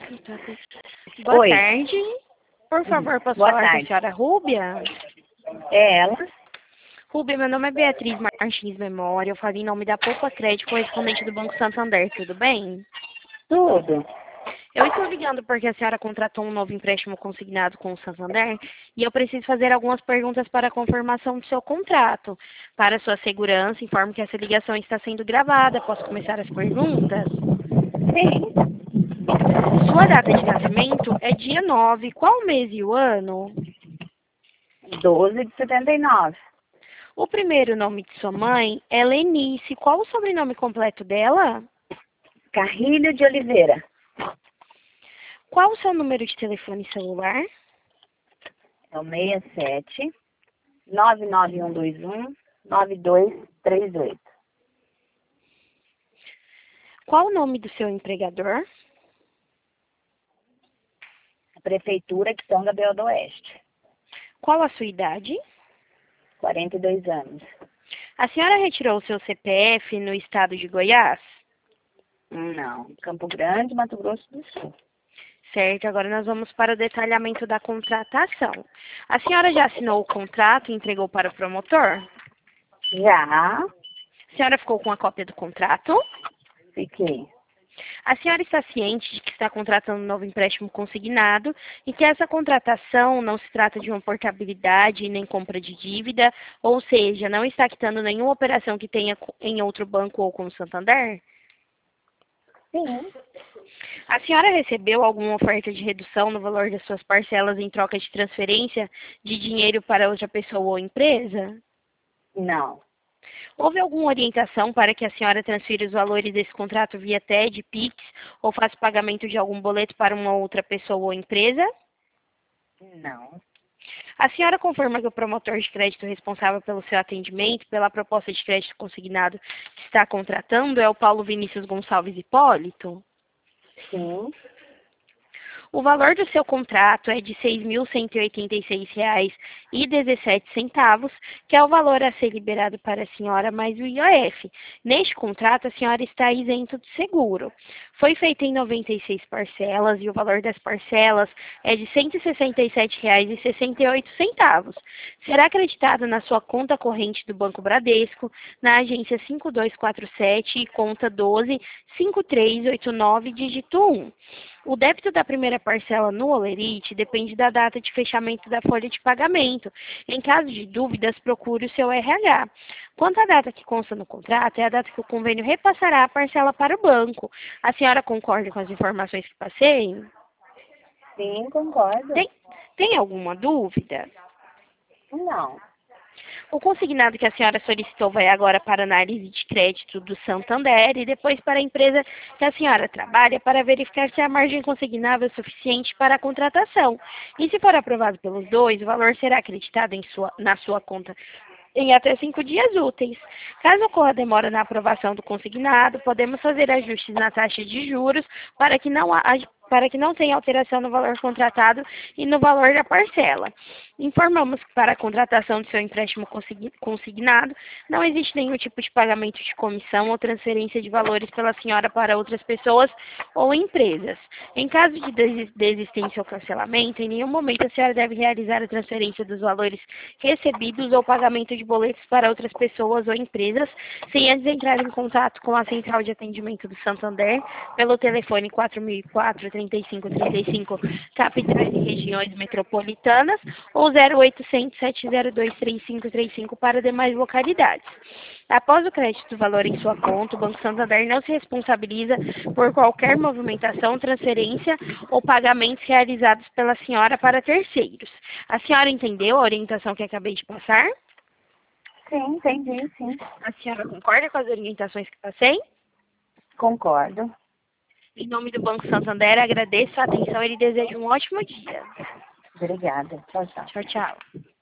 Boa Oi, tarde. Por favor, posso boa falar com a tarde. senhora Rúbia? É ela? Rúbia, meu nome é Beatriz Martins Memória. Eu falo em nome da Poupa Crédito, correspondente do Banco Santander. Tudo bem? Tudo. Eu estou ligando porque a senhora contratou um novo empréstimo consignado com o Santander e eu preciso fazer algumas perguntas para a confirmação do seu contrato. Para sua segurança, informo que essa ligação está sendo gravada. Posso começar as perguntas? Sim. Sua data de nascimento é dia 9. Qual o mês e o ano? 12 de 79. O primeiro nome de sua mãe é Lenice. Qual o sobrenome completo dela? Carrilho de Oliveira. Qual o seu número de telefone celular? É o 67 99121 9238. Qual o nome do seu empregador? Prefeitura de São Gabriel do Oeste. Qual a sua idade? 42 anos. A senhora retirou o seu CPF no estado de Goiás? Não. Campo Grande, Mato Grosso do Sul. Certo, agora nós vamos para o detalhamento da contratação. A senhora já assinou o contrato e entregou para o promotor? Já A senhora ficou com a cópia do contrato? fiquei. A senhora está ciente de que está contratando um novo empréstimo consignado e que essa contratação não se trata de uma portabilidade e nem compra de dívida, ou seja, não está quitando nenhuma operação que tenha em outro banco ou com o Santander? Sim. A senhora recebeu alguma oferta de redução no valor das suas parcelas em troca de transferência de dinheiro para outra pessoa ou empresa? Não. Houve alguma orientação para que a senhora transfira os valores desse contrato via TED, Pix ou faça pagamento de algum boleto para uma outra pessoa ou empresa? Não. A senhora confirma que o promotor de crédito responsável pelo seu atendimento, pela proposta de crédito consignado que está contratando, é o Paulo Vinícius Gonçalves Hipólito? Sim. O valor do seu contrato é de R$ 6.186,17, que é o valor a ser liberado para a senhora mais o IOF. Neste contrato, a senhora está isento de seguro. Foi feito em 96 parcelas e o valor das parcelas é de R$ 167,68. Será acreditado na sua conta corrente do Banco Bradesco, na agência 5247 e conta 125389, dígito 1. O débito da primeira parcela no Olerite depende da data de fechamento da folha de pagamento. Em caso de dúvidas, procure o seu RH. Quanto à data que consta no contrato, é a data que o convênio repassará a parcela para o banco. A senhora concorda com as informações que passei? Sim, concordo. Tem alguma dúvida? Não. O consignado que a senhora solicitou vai agora para análise de crédito do Santander e depois para a empresa que a senhora trabalha para verificar se a margem consignável é suficiente para a contratação. E se for aprovado pelos dois, o valor será acreditado na sua conta em até 5 dias úteis. Caso ocorra demora na aprovação do consignado, podemos fazer ajustes na taxa de juros para que não tenha alteração no valor contratado e no valor da parcela. Informamos que para a contratação do seu empréstimo consignado, não existe nenhum tipo de pagamento de comissão ou transferência de valores pela senhora para outras pessoas ou empresas. Em caso de desistência ou cancelamento, em nenhum momento a senhora deve realizar a transferência dos valores recebidos ou pagamento de boletos para outras pessoas ou empresas, sem antes entrar em contato com a Central de Atendimento do Santander pelo telefone 4004-3535, capitais e regiões metropolitanas, ou 0800-702-3535 para demais localidades. Após o crédito do valor em sua conta, o Banco Santander não se responsabiliza por qualquer movimentação, transferência ou pagamentos realizados pela senhora para terceiros. A senhora entendeu a orientação que acabei de passar? Sim, entendi, sim. A senhora concorda com as orientações que passei? Concordo. Em nome do Banco Santander, agradeço a atenção e lhe desejo um ótimo dia. Obrigada. Tchau, tchau. Tchau, tchau.